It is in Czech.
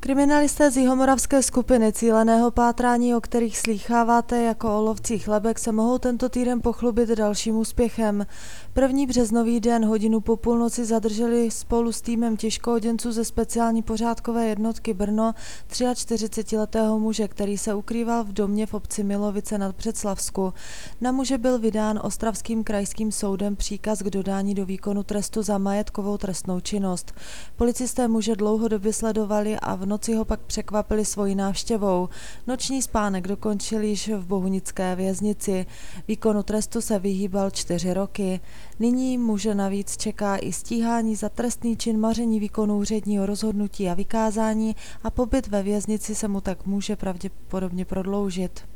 Kriminalisté z jihomoravské skupiny cíleného pátrání, o kterých slýcháváte jako o lovcích lebek, se mohou tento týden pochlubit dalším úspěchem. 1. březnový den, hodinu po půlnoci, zadrželi spolu s týmem těžkooděnců ze speciální pořádkové jednotky Brno 43letého muže, který se ukrýval v domě v obci Milovice nad Břeclavsku. Na muže byl vydán ostravským krajským soudem příkaz k dodání do výkonu trestu za majetkovou trestnou činnost. Policisté muže dlouhodobě sledovali a v noci ho pak překvapili svojí návštěvou. Noční spánek dokončil již v bohunické věznici. Výkonu trestu se vyhýbal 4 roky. Nyní muže navíc čeká i stíhání za trestný čin maření výkonu úředního rozhodnutí a vykázání a pobyt ve věznici se mu tak může pravděpodobně prodloužit.